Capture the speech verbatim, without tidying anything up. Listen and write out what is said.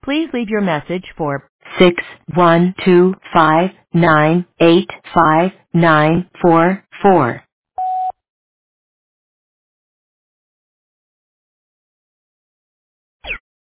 Please leave your message for six one two five nine eight five nine four four.